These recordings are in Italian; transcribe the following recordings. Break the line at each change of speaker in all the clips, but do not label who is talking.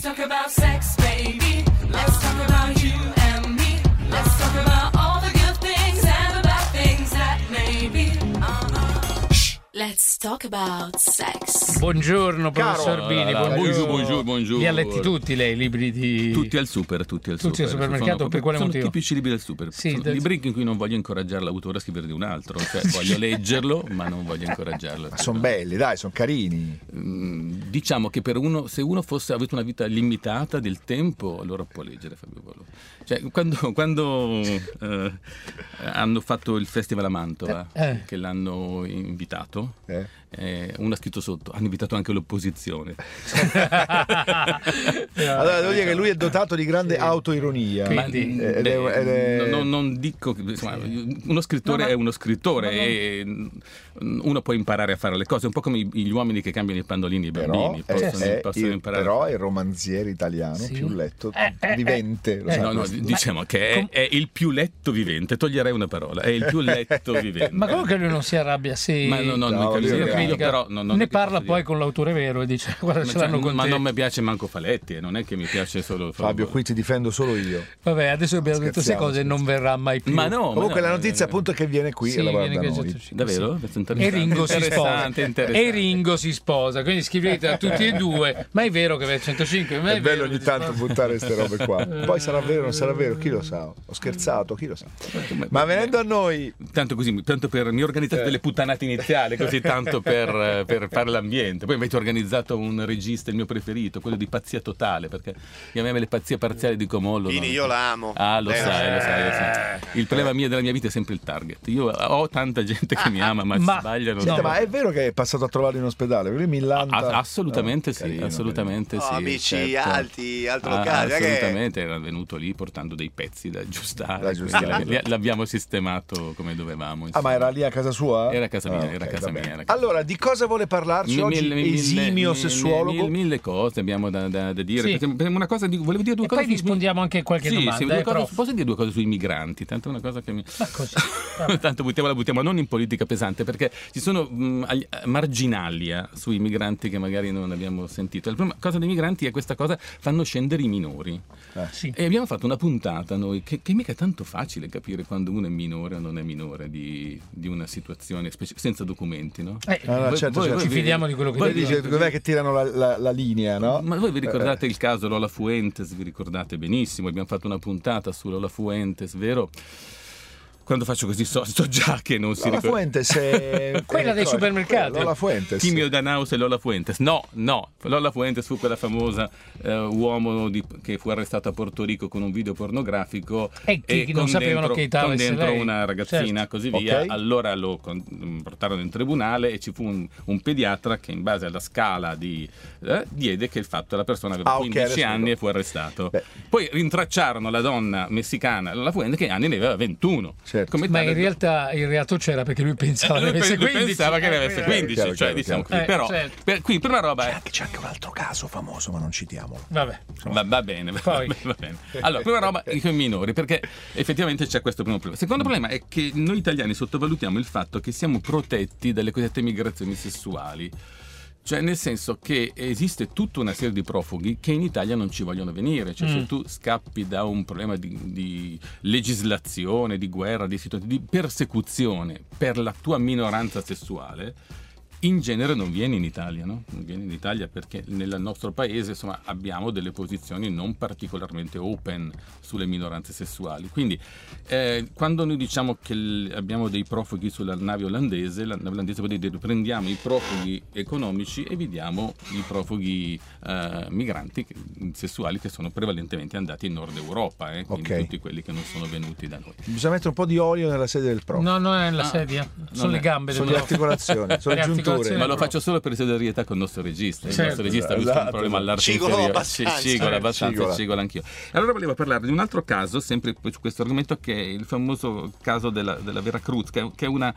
talk about sex, baby. Let's talk about you and me. Let's talk about all the good things and the bad things that may be. Let's talk about sex.
Buongiorno professor Bini.
Buongiorno.
Li ha letti tutti lei, libri di...
Tutti al supermercato.
Per quale motivo?
Sono tipici libri del super.
Sì,
sono libri in cui non voglio incoraggiare l'autore a scrivere di un altro. Cioè, voglio leggerlo, ma non voglio incoraggiarlo.
Ma sono belli, dai, sono carini.
Diciamo che per uno, se uno fosse avuto una vita limitata del tempo, allora può leggere Fabio Volo. Cioè, quando hanno fatto il festival a Mantova, che l'hanno invitato, uno ha scritto sotto: hanno invitato anche l'opposizione.
Allora devo dire che lui è dotato di grande autoironia.
Non dico che, insomma, uno scrittore è uno scrittore e uno può imparare a fare le cose, un po' come gli uomini che cambiano i pandolini ai bambini, possono imparare.
Però è il romanziere italiano più letto vivente.
Diciamo che è il più letto vivente. Toglierei una parola: è il più letto vivente.
Ma comunque lui non si arrabbia, sì.
Ma però
ne parla poi con l'autore vero e dice: guarda, ce l'hanno con te.
Ma non mi piace manco Faletti, non è che mi piace solo
Fabio, qui ti difendo solo io.
Vabbè, adesso abbiamo detto queste cose e non verrà mai più.
Ma no,
comunque la notizia appunto è che viene qui a lavorare da noi.
Davvero?
E Ringo si sposa. E Ringo si sposa, quindi scrivete a tutti e due. Ma è vero che è 105? Ma
è bello ogni tanto buttare queste robe qua. Poi sarà vero o non sarà vero, chi lo sa? Ho scherzato, chi lo sa. Ma venendo a noi,
tanto per mi organizzate delle puttanate iniziali, così tanto per fare l'ambiente. Poi avete organizzato un regista, il mio preferito, quello di Pazzia Totale, perché a me le pazzie parziali di Comollo.
Io la amo.
Lo sai. Il problema mio della mia vita è sempre il target. Io ho tanta gente che mi ama, ma sbagliano.
Senta, ma è vero che è passato a trovarlo in ospedale? Lui millanta.
Assolutamente sì,
carino,
assolutamente sì.
Amici
certo.
alti, altro locale.
Assolutamente, era venuto lì portando dei pezzi da aggiustare. L'abbiamo sistemato come dovevamo.
Ma era lì a casa sua?
Era a casa mia, era a casa mia.
Allora, di cosa vuole parlarci oggi? Esimio sessuologo?
Mille cose abbiamo da dire.
Sì.
Una cosa volevo dire due cose.
Poi rispondiamo anche a qualche domanda.
Posso dire due cose sui migranti? Tanto è una cosa che mi.
Ma così.
Tanto buttiamo non in politica pesante, perché ci sono marginalia sui migranti che magari non abbiamo sentito. La prima cosa dei migranti è questa cosa: fanno scendere i minori.
Sì.
E abbiamo fatto una puntata noi che mica è tanto facile capire quando uno è minore o non è minore di una situazione senza documenti, no?
Certo.
Ci fidiamo di quello che
voi dice dov'è che tirano la linea, no?
Ma voi vi ricordate il caso Lola Fuentes? Vi ricordate benissimo, abbiamo fatto una puntata su Lola Fuentes, vero? Quando faccio così so già che non si ricorda.
Lola Fuentes è
quella dei supermercati.
Lola Fuentes.
Timio Danaus e Lola Fuentes. No. Lola Fuentes fu quella famosa uomo che fu arrestato a Porto Rico con un video pornografico
e non sapevano che età
con dentro
lei.
una ragazzina,
certo.
così via.
Okay.
Allora lo portarono in tribunale e ci fu un pediatra che in base alla scala diede che il fatto la persona aveva 15 anni e fu arrestato. Poi rintracciarono la donna messicana Lola Fuentes che anni ne aveva 21.
Certo.
Ma in realtà il reato c'era perché lui pensava che avesse 15.
Pensava che ne avesse 15, cioè diciamo così. Però qui prima roba
c'è anche un altro caso famoso, ma non citiamolo.
Vabbè.
Va bene. Allora, prima roba i minori, perché effettivamente c'è questo primo problema. Secondo problema è che noi italiani sottovalutiamo il fatto che siamo protetti dalle cosiddette migrazioni sessuali. Cioè, nel senso che esiste tutta una serie di profughi che in Italia non ci vogliono venire. Cioè, se tu scappi da un problema di legislazione, di guerra, di situazione, di persecuzione per la tua minoranza sessuale, in genere non vieni in Italia, no? Non vieni in Italia perché nel nostro paese, insomma, abbiamo delle posizioni non particolarmente open sulle minoranze sessuali. Quindi, quando noi diciamo che abbiamo dei profughi sulla nave olandese, la nave olandese vuol dire prendiamo i profughi economici e vediamo i profughi migranti sessuali che sono prevalentemente andati in Nord Europa, quindi tutti quelli che non sono venuti da noi.
Bisogna mettere un po' di olio nella sedia del prof.
No, non è la sedia, sono le gambe.
Sono le articolazioni, sono le giunture.
Ma lo faccio solo per solidarietà con il nostro regista. Il nostro regista ha avuto un problema all'arte inferiore. Cigola abbastanza, cigola anch'io. Allora volevo parlare di un altro caso, sempre su questo argomento, che è il famoso caso della Veracruz, che è una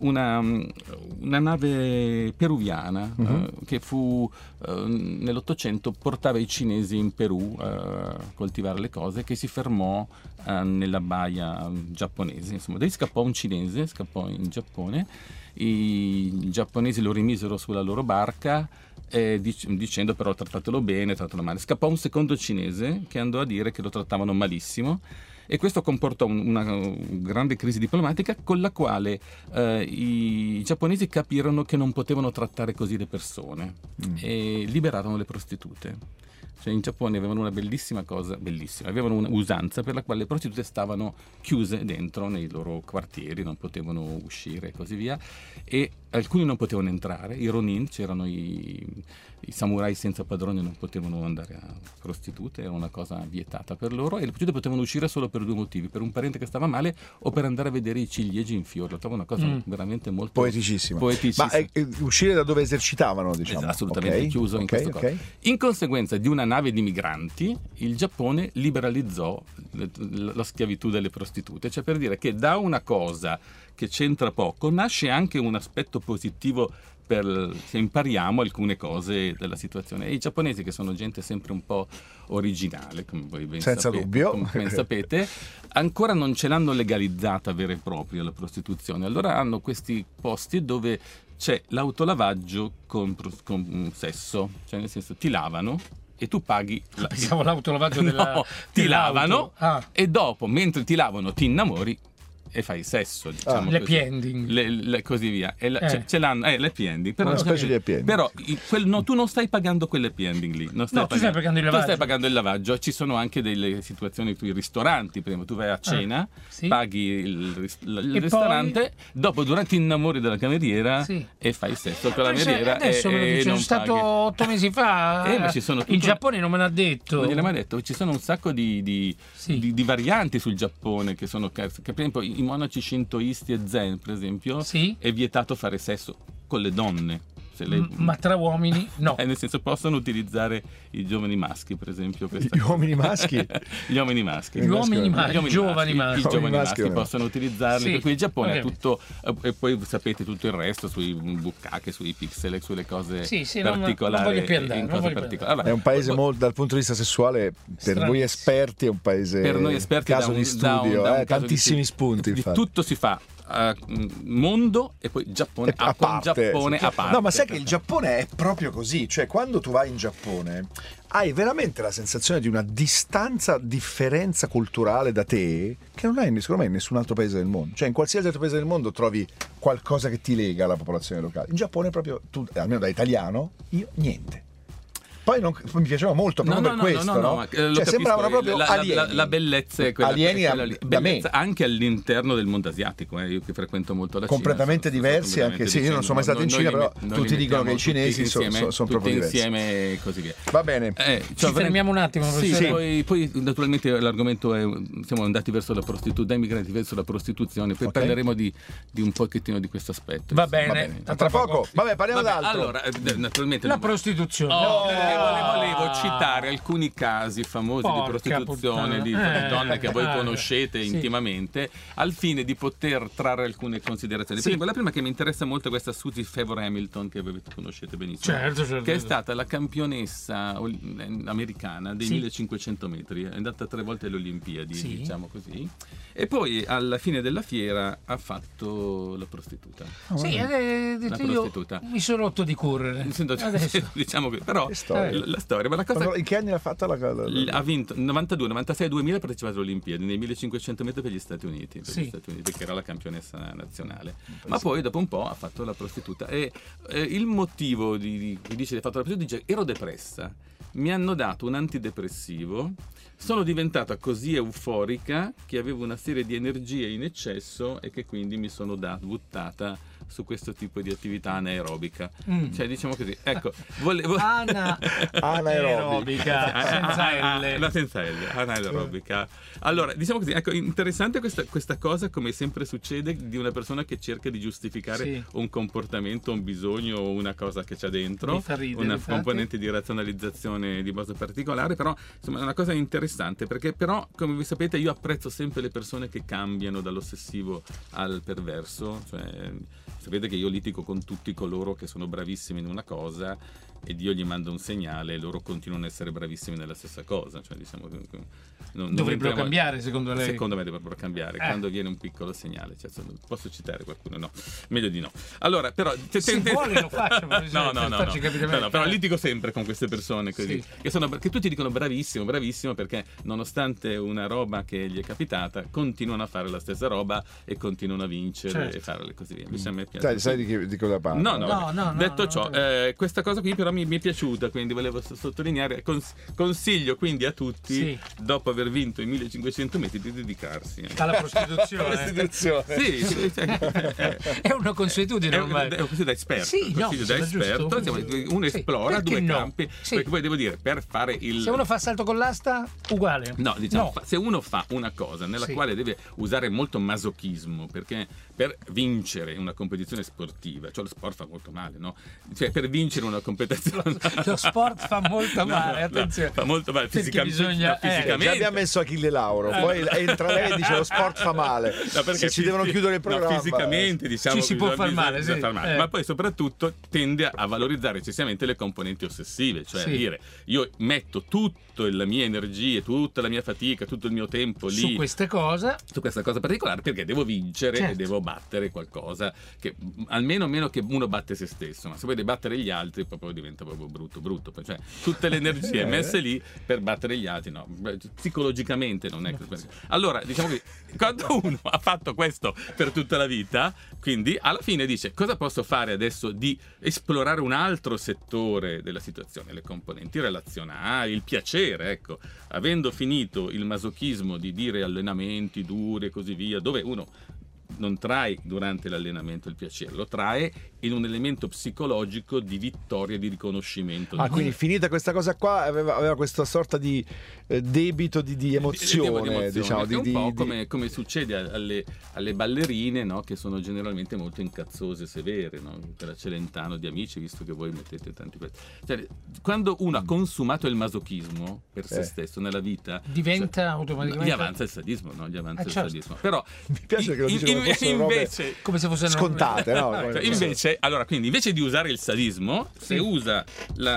nave peruviana che fu nell'Ottocento, portava i cinesi in Perù a coltivare le cose, che si fermò nella baia giapponese. Insomma, da lì scappò un cinese, scappò in Giappone i giapponesi lo rimisero sulla loro barca dicendo però trattatelo bene, trattatelo male. Scappò un secondo cinese che andò a dire che lo trattavano malissimo, e questo comportò una grande crisi diplomatica con la quale i giapponesi capirono che non potevano trattare così le persone e liberarono le prostitute. Cioè in Giappone avevano una bellissima cosa, avevano una usanza per la quale le prostitute stavano chiuse dentro nei loro quartieri, non potevano uscire e così via, e alcuni non potevano entrare, i ronin, c'erano i samurai senza padrone, non potevano andare a prostitute, era una cosa vietata per loro, e le prostitute potevano uscire solo per 2 motivi: per un parente che stava male o per andare a vedere i ciliegi in fiore. Lo trovo una cosa veramente molto
poeticissima. Ma uscire da dove esercitavano, diciamo.
Assolutamente chiuso in questo caso. In conseguenza di una nave di migranti, il Giappone liberalizzò la schiavitù delle prostitute, cioè per dire che da una cosa che c'entra poco nasce anche un aspetto positivo se impariamo alcune cose della situazione. E i giapponesi, che sono gente sempre un po' originale, come voi ben sapete, ancora non ce l'hanno legalizzata vera e propria la prostituzione. Allora hanno questi posti dove c'è l'autolavaggio con sesso, cioè nel senso ti lavano e tu paghi
pensavo l'autolavaggio
ti lavano e dopo, mentre ti lavano, ti innamori e fai sesso, diciamo
l'happy ending,
così via. E ce l'hanno l'happy ending, però
una specie di happy ending.
Però tu non stai pagando quell'happy ending lì, tu stai pagando il lavaggio. Tu stai pagando il lavaggio. Ci sono anche delle situazioni, i ristoranti, prima tu vai a cena, paghi il ristorante, dopo durante innamori della cameriera e fai sesso con la cameriera.
Adesso me lo dice, sono stato 8 mesi fa
ma ci sono
in Giappone, non me l'ha detto.
Non gliel'ha mai detto. Ci sono un sacco di varianti sul Giappone, che sono, che per esempio i monaci shintoisti e zen, per esempio, è vietato fare sesso con le donne.
Ma tra uomini no.
Nel senso, possono utilizzare i giovani maschi, per esempio.
Gli uomini maschi?
Gli uomini maschi.
I giovani maschi
possono utilizzarli. Per cui il Giappone ha tutto, e poi sapete tutto il resto sui bukkake, sui pixel, sulle cose particolari.
Non voglio più andare.
Allora,
è un paese molto, dal punto di vista sessuale, per voi esperti, è un paese,
per noi esperti,
caso di studio, tantissimi spunti.
Di tutto si fa mondo e poi Giappone a parte.
No, ma sai che il Giappone è proprio così, cioè quando tu vai in Giappone hai veramente la sensazione di una differenza culturale da te che non hai secondo me in nessun altro paese del mondo. Cioè in qualsiasi altro paese del mondo trovi qualcosa che ti lega alla popolazione locale. In Giappone proprio tu, almeno da italiano, io niente. Poi mi piaceva molto proprio per questo, no? Cioè sembravano proprio alieni.
La bellezza è quella,
alieni da me.
Anche all'interno del mondo asiatico, io che frequento molto la Cina.
Completamente diversi, anche se io non sono mai stato in Cina, però tutti dicono che i cinesi sono proprio diversi.
Insieme e così via.
Va bene.
Ci fermiamo un attimo.
Poi naturalmente l'argomento è, siamo andati verso la prostituzione, dai migranti verso la prostituzione, poi parleremo di un pochettino di questo aspetto.
Va bene.
Tra poco. Vabbè, parliamo d'altro.
Allora, naturalmente
la prostituzione.
Volevo citare alcuni casi famosi di prostituzione di donne che voi conoscete intimamente, al fine di poter trarre alcune considerazioni. La prima che mi interessa molto è questa Susie Favor Hamilton, che voi conoscete benissimo,
certo.
Che è stata la campionessa americana dei 1500 metri, è andata 3 volte alle Olimpiadi, diciamo così, e poi alla fine della fiera ha fatto la prostituta.
La prostituta. Mi sono rotto di correre.
Diciamo che però la storia, ma la cosa,
in che anni l'ha fatta
ha vinto 92, 96, 2000, ha partecipato alle Olimpiadi nei 1500 metri per gli Stati Uniti, che era la campionessa nazionale. Ma poi dopo un po' ha fatto la prostituta, e il motivo di dice di ha fatto la prostituta, dice: ero depressa, mi hanno dato un antidepressivo, sono diventata così euforica che avevo una serie di energie in eccesso e che quindi mi sono buttata su questo tipo di attività anaerobica. Cioè, diciamo così, ecco, volevo
anaerobica
senza L, anaerobica. Allora, diciamo così, ecco, interessante questa cosa, come sempre succede, di una persona che cerca di giustificare un comportamento, un bisogno o una cosa che c'è dentro, una componente di razionalizzazione di base particolare, però insomma è una cosa interessante, perché però, come vi sapete, io apprezzo sempre le persone che cambiano dall'ossessivo al perverso. Cioè, sapete che io litigo con tutti coloro che sono bravissimi in una cosa ed io gli mando un segnale, loro continuano a essere bravissimi nella stessa cosa, cioè diciamo non
Dovrebbero
entriamo-
cambiare, secondo lei?
Secondo me dovrebbero cambiare quando viene un piccolo segnale, cioè, posso citare qualcuno? No, meglio di no. Allora, però
Se vuole lo faccio, per
no,
farci capire meglio.
però litigo sempre con queste persone così,
Sì.
che tutti dicono bravissimo, bravissimo, perché nonostante una roba che gli è capitata, continuano a fare la stessa roba e continuano a vincere
Certo.
e fare così via. Invece a me piace.
Sai di cosa parlo?
No. Detto ciò,
no.
questa cosa qui però mi è piaciuta, quindi volevo sottolineare. Consiglio quindi a tutti,
Sì.
dopo aver vinto i 1500 metri, di dedicarsi
Alla prostituzione.
Sì,
È una consuetudine ormai.
è così da esperto.
Sì, no,
Così da
giusto.
esperto, uno
Sì,
esplora
perché
due
no?
campi,
Sì.
perché poi devo dire, per fare il
Se uno fa salto con l'asta, uguale.
No, diciamo,
No.
se uno fa una cosa nella
Sì.
quale deve usare molto masochismo, perché per vincere una competizione sportiva, cioè lo sport fa molto male, no? Cioè per vincere una competizione
Lo sport fa molto male, attenzione.
fa molto male
Perché
fisicamente,
bisogna-
fisicamente.
Già abbiamo messo Achille Lauro, poi entra lei e dice lo sport fa male.
No, perché
Se ci devono chiudere il programma.
fisicamente diciamo
Ci si
che
può
bisogna-
far male,
bisogna
sì.
far male. Ma poi soprattutto tende a valorizzare eccessivamente le componenti ossessive, cioè
Sì.
a dire io metto tutta la mia energia, tutta la mia fatica, tutto il mio tempo lì
Su queste cose.
su questa cosa particolare perché devo vincere
Certo.
e devo battere qualcosa che almeno meno che uno batte se stesso, ma se vuoi battere gli altri proprio diventa proprio brutto, cioè tutte le energie messe lì per battere gli altri, no, psicologicamente non è così. Allora diciamo che quando uno ha fatto questo per tutta la vita, quindi alla fine dice cosa posso fare adesso di esplorare un altro settore della situazione, le componenti relazionali, il piacere, ecco, avendo finito il masochismo di dire allenamenti duri e così via, dove uno non trae durante l'allenamento il piacere, lo trae in un elemento psicologico di vittoria, di riconoscimento.
Quindi finita questa cosa qua aveva questa sorta di debito di emozione, diciamo,
che è un po' come succede alle ballerine, no? Che sono generalmente molto incazzose, severe, no? Per la Celentano di Amici, visto che voi mettete tanti pezzi. Cioè, quando uno ha consumato il masochismo per se stesso nella vita,
Diventa automaticamente.
gli avanza il sadismo, no? Gli avanza il
certo.
sadismo. Però
Mi piace che lo dice come fossero robe
invece
Come se fossero
scontate, no?
cioè, invece di usare il sadismo, se usa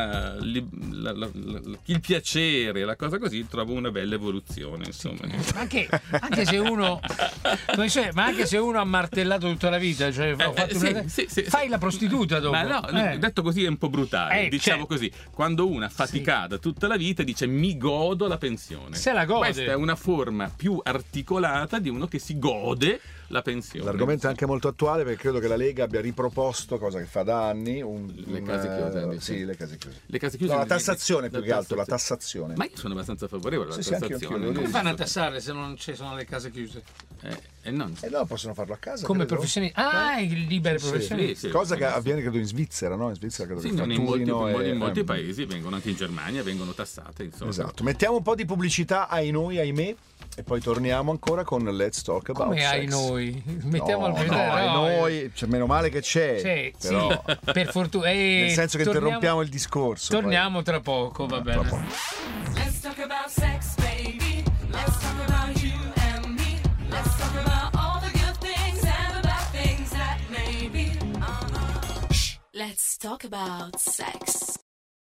il piacere, la cosa così, trovo una bella evoluzione, insomma.
Anche se uno ma anche se uno ha martellato tutta la vita, cioè ho fatto fai la prostituta dopo.
Ma no, detto così è un po' brutale, diciamo così. Quando una faticata tutta la vita dice mi godo la pensione.
Se la gode.
Questa è una forma più articolata di uno che si gode la pensione.
L'argomento è anche molto attuale perché credo che la Lega abbia riproposto, cosa che fa da anni,
le case chiuse.
Sì, le case chiuse.
Le case chiuse.
No, la tassazione più che altro, la tassazione.
Ma io sono abbastanza favorevole alla
Sì, anche io,
tassazione.
devo
Come fanno a tassare se non ci sono le case chiuse?
Non.
E no, possono farlo a casa.
Come
credo.
professionisti? I liberi professionisti.
Sì,
Cosa che avviene credo in Svizzera, no? In Svizzera credo
Sì,
che
in
fatturino
molti paesi vengono, anche in Germania, vengono tassate. Insomma.
Esatto. Mettiamo un po' di pubblicità ai noi, ahimè, e poi torniamo ancora con Let's Talk About
Come
Sex.
ai noi? Mettiamo al
ai noi, cioè, meno male che c'è. Però,
sì, per fortuna.
nel senso che interrompiamo il discorso.
Torniamo tra poco, va bene.
Tra poco.
Let's talk about sex, baby. Let's talk about you and me. Let's talk about all the good things and the bad things that may be. Shh. Let's talk about sex.